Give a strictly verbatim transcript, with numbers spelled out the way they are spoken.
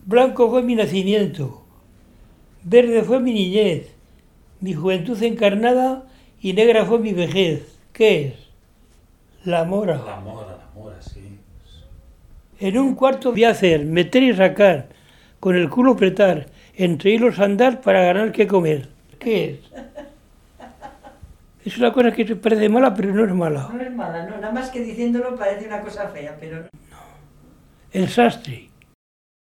Blanco fue mi nacimiento, verde fue mi niñez, mi juventud encarnada y negra fue mi vejez. ¿Qué es? La mora. La mora, la mora, sí. En un cuarto voy a hacer, meter y sacar, con el culo apretar, entre hilos andar para ganar que comer. ¿Qué es? Es una cosa que te parece mala, pero no es mala. No es mala, no, nada más que diciéndolo parece una cosa fea, pero... El sastre.